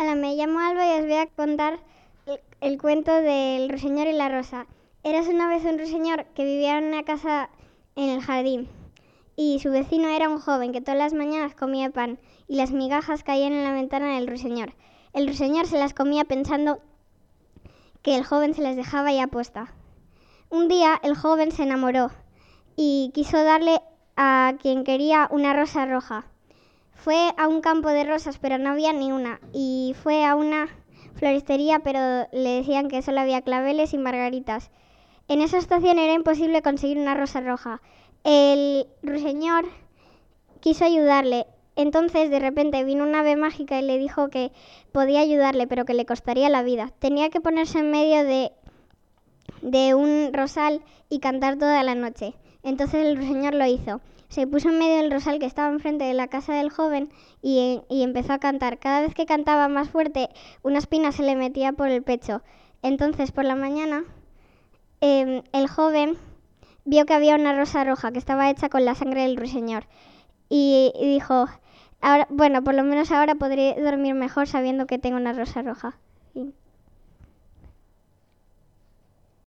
Hola, me llamo Alba y os voy a contar el cuento del ruiseñor y la rosa. Érase una vez un ruiseñor que vivía en una casa en el jardín y su vecino era un joven que todas las mañanas comía pan y las migajas caían en la ventana del ruiseñor. El ruiseñor se las comía pensando que el joven se las dejaba ya aposta. Un día el joven se enamoró y quiso darle a quien quería una rosa roja. Fue a un campo de rosas, pero no había ni una. Y fue a una floristería, pero le decían que solo había claveles y margaritas. En esa estación era imposible conseguir una rosa roja. El ruiseñor quiso ayudarle. Entonces, de repente, vino una ave mágica y le dijo que podía ayudarle, pero que le costaría la vida. Tenía que ponerse en medio de un rosal y cantar toda la noche. Entonces el ruiseñor lo hizo. Se puso en medio del rosal que estaba enfrente de la casa del joven y empezó a cantar. Cada vez que cantaba más fuerte, una espina se le metía por el pecho. Entonces, por la mañana, el joven vio que había una rosa roja que estaba hecha con la sangre del ruiseñor. Y dijo, ahora, bueno, por lo menos ahora podré dormir mejor sabiendo que tengo una rosa roja.